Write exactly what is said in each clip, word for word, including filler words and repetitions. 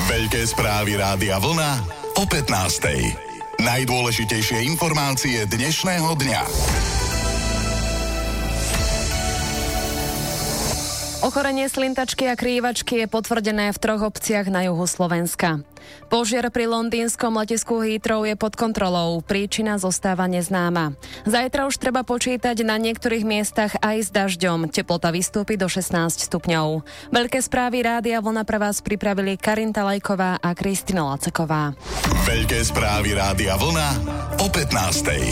Veľké správy Rádia Vlna o pätnástej. Najdôležitejšie informácie dnešného dňa. Ochorenie slintačky a krývačky je potvrdené v troch obciach na juhu Slovenska. Požiar pri londýnskom letisku Heathrow je pod kontrolou, príčina zostáva neznáma. Zajtra už treba počítať na niektorých miestach aj s dažďom, teplota vystúpi do šestnásť stupňov. Veľké správy Rádia Vlna pre vás pripravili Karinta Lajková a Kristina Laceková. Veľké správy Rádia Vlna o pätnástej.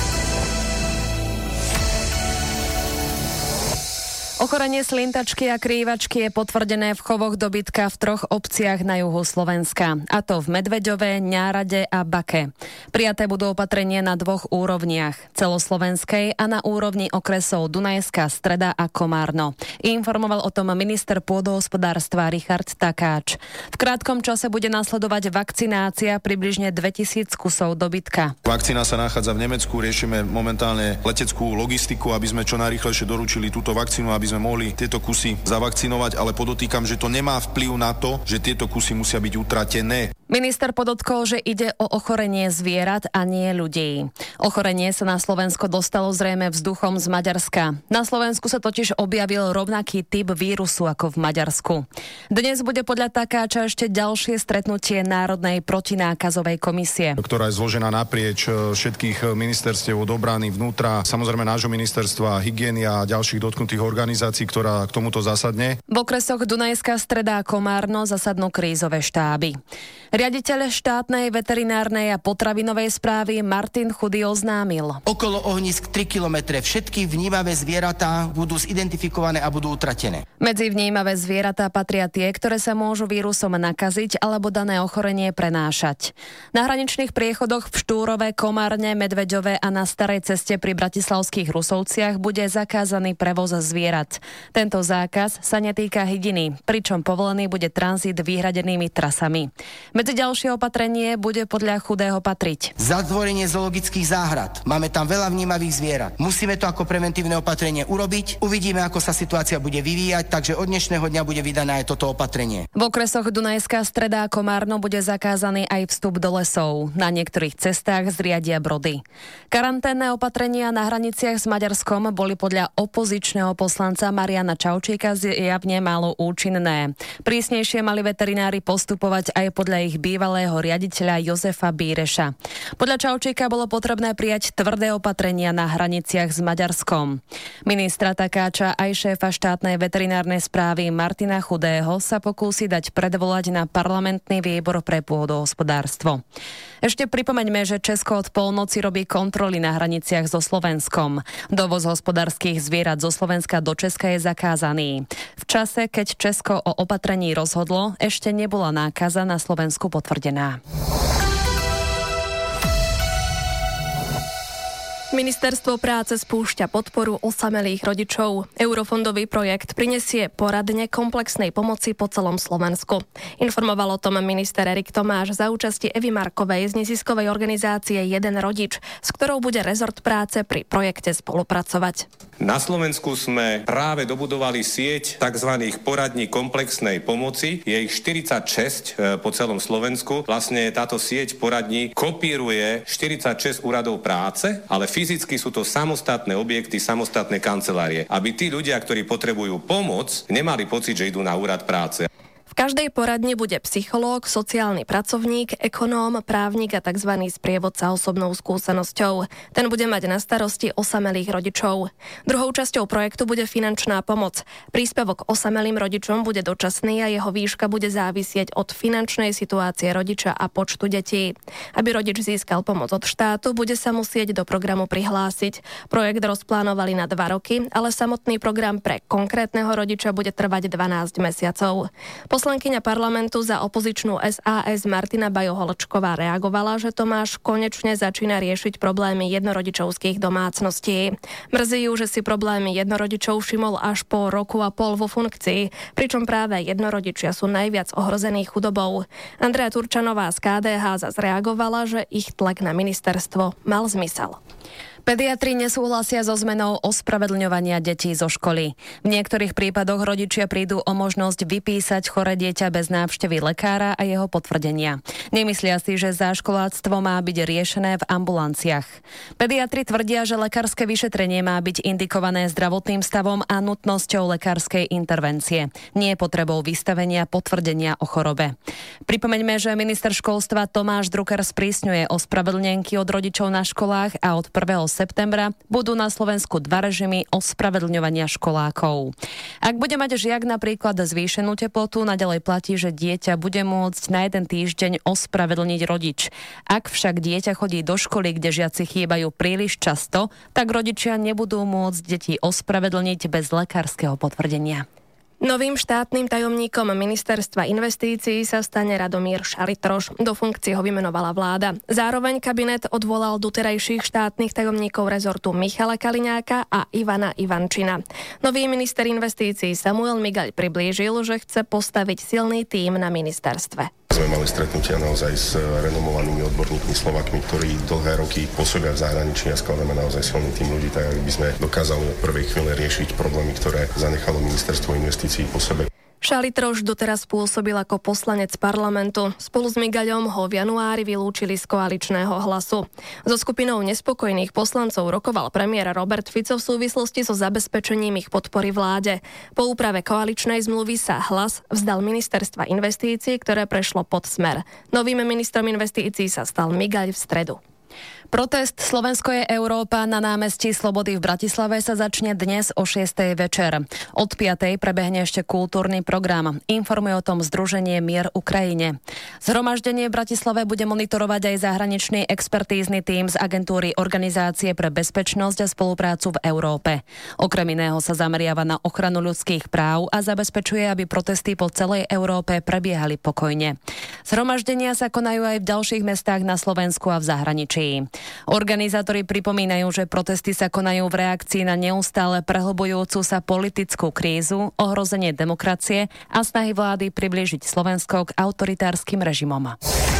Ochorenie slintačky a krývačky je potvrdené v chovoch dobytka v troch obciach na juhu Slovenska, a to v Medveďove, Ňárade a Bake. Prijaté budú opatrenie na dvoch úrovniach, celoslovenskej a na úrovni okresov Dunajská Streda a Komárno. Informoval o tom minister pôdohospodárstva Richard Takáč. V krátkom čase bude nasledovať vakcinácia približne dvetisíc kusov dobytka. Vakcína sa nachádza v Nemecku, riešime momentálne leteckú logistiku, aby sme čo najrýchlejšie doručili túto vakcínu, aby sme mohli tieto kusy zavakcinovať, ale podotýkam, že to nemá vplyv na to, že tieto kusy musia byť utratené. Minister podotkol, že ide o ochorenie zvierat a nie ľudí. Ochorenie sa na Slovensko dostalo zrejme vzduchom z Maďarska. Na Slovensku sa totiž objavil rovnaký typ vírusu ako v Maďarsku. Dnes bude podľa Takáča ešte ďalšie stretnutie Národnej protinákazovej komisie, ktorá je zložená naprieč všetkých ministerstiev od obrany, vnútra, samozrejme nášho ministerstva hygieny a ďalších dotknutých organizácií, ktorá k tomuto zasadne. V okresoch Dunajská Streda a Komárno zasadnú krízové štáby. Riaditeľ štátnej veterinárnej a potravinovej správy Martin Chudy oznámil: okolo ohnízk tri kilometre všetky vnímavé zvieratá budú zidentifikované a budú utratené. Medzi vnímavé zvieratá patria tie, ktoré sa môžu vírusom nakaziť alebo dané ochorenie prenášať. Na hraničných priechodoch v Štúrove, Komárne, Medveďove a na starej ceste pri bratislavských Rusovciach bude zakázaný prevoz zvierat. Tento zákaz sa netýka hydiny, pričom povolený bude tranzit vyhradenými trasami. Medzi ďalšie opatrenie bude podľa Chudého patriť zatvorenie zoologických záhrad. Máme tam veľa vnímavých zvierat. Musíme to ako preventívne opatrenie urobiť. Uvidíme, ako sa situácia bude vyvíjať, takže od dnešného dňa bude vydané aj toto opatrenie. V okresoch Dunajská Streda a Komárno bude zakázaný aj vstup do lesov. Na niektorých cestách zriadia brody. Karanténne opatrenia na hraniciach s Maďarskom boli podľa opozičného poslanca Mariana Čaučíka zjavne málo účinné. Prísnejšie mali veterinári postupovať aj podľa ich bývalého riaditeľa Jozefa Bíreša. Podľa Čaučíka bolo potrebné prijať tvrdé opatrenia na hraniciach s Maďarskom. Ministra Takáča aj šéfa štátnej veterinárnej správy Martina Chudého sa pokúsi dať predvolať na parlamentný výbor pre pôdohospodárstvo. Ešte pripomeňme, že Česko od polnoci robí kontroly na hraniciach so Slovenskom. Dovoz hospodárskych zvierat zo Slovenska do Česka je zakázaný. V čase, keď Česko o opatrení rozhodlo, ešte nebola nákaza na Slovensku potvrdená. Ministerstvo práce spúšťa podporu osamelých rodičov. Eurofondový projekt prinesie poradne komplexnej pomoci po celom Slovensku. Informoval o tom minister Erik Tomáš za účasti Evy Markovej z neziskovej organizácie Jeden rodič, s ktorou bude rezort práce pri projekte spolupracovať. Na Slovensku sme práve dobudovali sieť tzv. Poradní komplexnej pomoci. Je ich štyridsaťšesť po celom Slovensku. Vlastne táto sieť poradní kopíruje štyridsaťšesť úradov práce, ale fyzicky sú to samostatné objekty, samostatné kancelárie, aby tí ľudia, ktorí potrebujú pomoc, nemali pocit, že idú na úrad práce. V každej poradni bude psychológ, sociálny pracovník, ekonóm, právnik a tzv. Sprievodca osobnou skúsenosťou. Ten bude mať na starosti osamelých rodičov. Druhou časťou projektu bude finančná pomoc. Príspevok osamelým rodičom bude dočasný a jeho výška bude závisieť od finančnej situácie rodiča a počtu detí. Aby rodič získal pomoc od štátu, bude sa musieť do programu prihlásiť. Projekt rozplánovali na dva roky, ale samotný program pre konkrétneho rodiča bude trvať dvanásť mesiacov. Poslankyňa parlamentu za opozičnú es a es Martina Bajo-Holčková reagovala, že Tomáš konečne začína riešiť problémy jednorodičovských domácností. Mrzí ju, že si problémy jednorodičov všimol až po roku a pol vo funkcii, pričom práve jednorodičia sú najviac ohrození chudobou. Andrea Turčanová z ká dé há zas reagovala, že ich tlak na ministerstvo mal zmysel. Pediatri nesúhlasia so zmenou ospravedlňovania detí zo školy. V niektorých prípadoch rodičia prídu o možnosť vypísať choré dieťa bez návštevy lekára a jeho potvrdenia. Nemyslia si, že záškoláctvo má byť riešené v ambulanciách. Pediatri tvrdia, že lekárske vyšetrenie má byť indikované zdravotným stavom a nutnosťou lekárskej intervencie, nie potrebou vystavenia potvrdenia o chorobe. Pripomeňme, že minister školstva Tomáš Drucker sprísňuje ospravedlnenky od rodičov na školách a od prvého septembra budú na Slovensku dva režimy ospravedlňovania školákov. Ak bude mať žiak napríklad zvýšenú teplotu, naďalej platí, že dieťa bude môcť na jeden týždeň ospravedlniť rodič. Ak však dieťa chodí do školy, kde žiaci chýbajú príliš často, tak rodičia nebudú môcť deti ospravedlniť bez lekárskeho potvrdenia. Novým štátnym tajomníkom ministerstva investícií sa stane Radomír Šaritroš. Do funkcie ho vymenovala vláda. Zároveň kabinet odvolal doterajších štátnych tajomníkov rezortu Michala Kaliňáka a Ivana Ivančina. Nový minister investícií Samuel Migaľ priblížil, že chce postaviť silný tím na ministerstve. Sme mali stretnutia naozaj s renomovanými odborníkmi Slovakmi, ktorí dlhé roky pôsobia v zahraničí a skladáme naozaj silný tým ľudí, tak aby sme dokázali od prvej chvíle riešiť problémy, ktoré zanechalo ministerstvo investícií po sebe. Šaritroš doteraz pôsobil ako poslanec parlamentu. Spolu s Migaľom ho v januári vylúčili z koaličného Hlasu. So skupinou nespokojných poslancov rokoval premiér Robert Fico v súvislosti so zabezpečením ich podpory vláde. Po úprave koaličnej zmluvy sa Hlas vzdal ministerstva investícií, ktoré prešlo pod Smer. Novým ministrom investícií sa stal Migaľ v stredu. Protest Slovensko je Európa na námestí Slobody v Bratislave sa začne dnes o šiestej večer. Od piatej prebehne ešte kultúrny program. Informuje o tom Združenie Mier Ukrajine. Zhromaždenie v Bratislave bude monitorovať aj zahraničný expertízny tím z agentúry Organizácie pre bezpečnosť a spoluprácu v Európe. Okrem iného sa zameriava na ochranu ľudských práv a zabezpečuje, aby protesty po celej Európe prebiehali pokojne. Zhromaždenia sa konajú aj v ďalších mestách na Slovensku a v zahraničí. Organizátori pripomínajú, že protesty sa konajú v reakcii na neustále prehlbujúcu sa politickú krízu, ohrozenie demokracie a snahy vlády priblížiť Slovensko k autoritárskym režimom.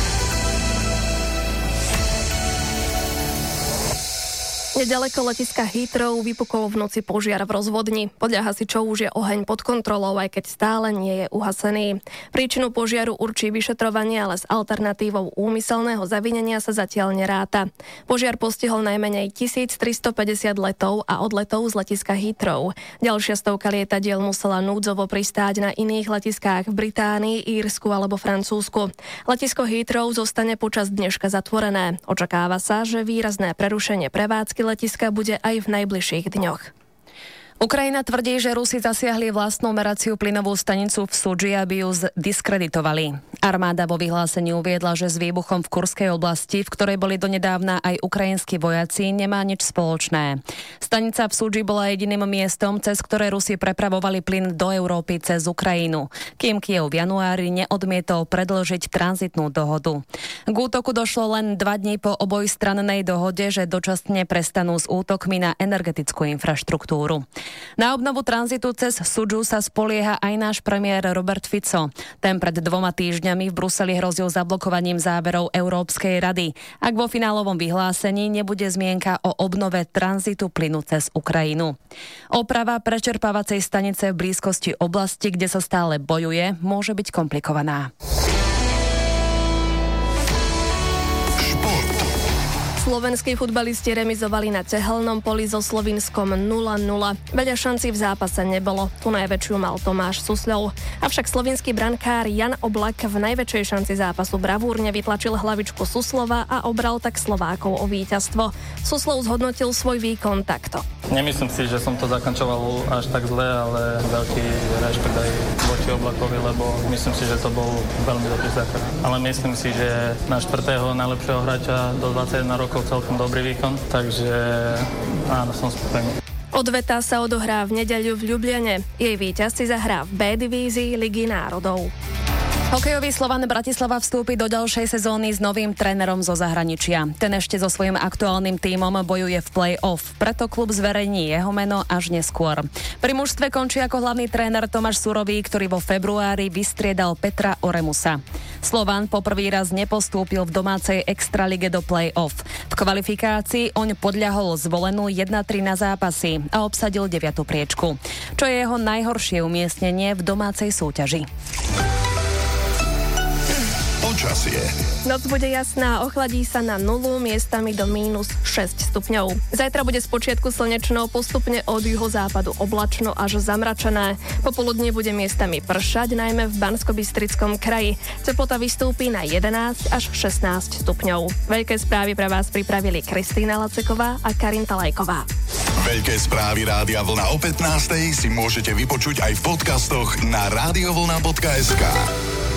Nedaleko letiska Heathrow vypukol v noci požiar v rozvodni. Podľa hasičov už je oheň pod kontrolou, aj keď stále nie je uhasený. Príčinu požiaru určí vyšetrovanie, ale s alternatívou úmyselného zavinenia sa zatiaľ neráta. Požiar postihol najmenej tisíctristopäťdesiat letov a odletov z letiska Heathrow. Ďalšia stovka lietadiel musela núdzovo pristáť na iných letiskách v Británii, Írsku alebo Francúzsku. Letisko Heathrow zostane počas dneška zatvorené. Očakáva sa, že výrazné prerušenie prevádzky letiska bude aj v najbližších dňoch. Ukrajina tvrdí, že Rusi zasiahli vlastnú meraciu plynovú stanicu v Sudži, aby ju zdiskreditovali. Armáda vo vyhlásení uviedla, že s výbuchom v Kurskej oblasti, v ktorej boli donedávna aj ukrajinskí vojaci, nemá nič spoločné. Stanica v Sudži bola jediným miestom, cez ktoré Rusi prepravovali plyn do Európy cez Ukrajinu, kým Kyjev v januári neodmietol predĺžiť tranzitnú dohodu. K útoku došlo len dva dní po obojstrannej dohode, že dočasne prestanú s útokmi na energetickú infraštruktúru. Na obnovu tranzitu cez Sudžu sa spolieha aj náš premiér Robert Fico. Ten pred dvoma týždňami v Bruseli hrozil zablokovaním záverov Európskej rady, ak vo finálovom vyhlásení nebude zmienka o obnove tranzitu plynu cez Ukrajinu. Oprava prečerpávacej stanice v blízkosti oblasti, kde sa stále bojuje, môže byť komplikovaná. Slovenskí futbalisti remizovali na Tehelnom poli so Slovinskom nula nula. Veľa šancí v zápase nebolo. Tu najväčšiu mal Tomáš Susľov. Avšak slovinský brankár Jan Oblak v najväčšej šanci zápasu bravúrne vytlačil hlavičku Suslova a obral tak Slovákov o víťazstvo. Suslov zhodnotil svoj výkon takto. Nemyslím si, že som to zakončoval až tak zle, ale veľký rešpekt aj voči Oblakovi, lebo myslím si, že to bol veľmi dobrý zákrok. Ale myslím si, že na štvrtého najlepšieho hráča do dvadsaťjeden rokov celkom dobrý výkon, takže áno, som spokojný. Odveta sa odohrá v nedeľu v Ljubljane. Jej víťaz si zahrá v B divízii Ligy národov. Hokejový Slovan Bratislava vstúpi do ďalšej sezóny s novým trénerom zo zahraničia. Ten ešte so svojím aktuálnym tímom bojuje v play-off, preto klub zverejní jeho meno až neskôr. Pri mužstve končí ako hlavný tréner Tomáš Surový, ktorý vo februári vystriedal Petra Oremusa. Slovan poprvý raz nepostúpil v domácej extralige do play-off. V kvalifikácii oň podľahol zvolenú jedna tri na zápasy a obsadil deviatu priečku, čo je jeho najhoršie umiestnenie v domácej súťaži. Počasie. Noc bude jasná, ochladí sa na nulu, miestami do mínus šesť stupňov. Zajtra bude spočiatku slnečno, postupne od juhozápadu oblačno až zamračené. Popoludne bude miestami pršať, najmä v Banskobystrickom kraji. Teplota vystúpi na jedenásť až šestnásť stupňov. Veľké správy pre vás pripravili Kristýna Laceková a Karinta Lajková. Veľké správy Rádia Vlna o pätnástej si môžete vypočuť aj v podcastoch na radiovlna bodka es ká.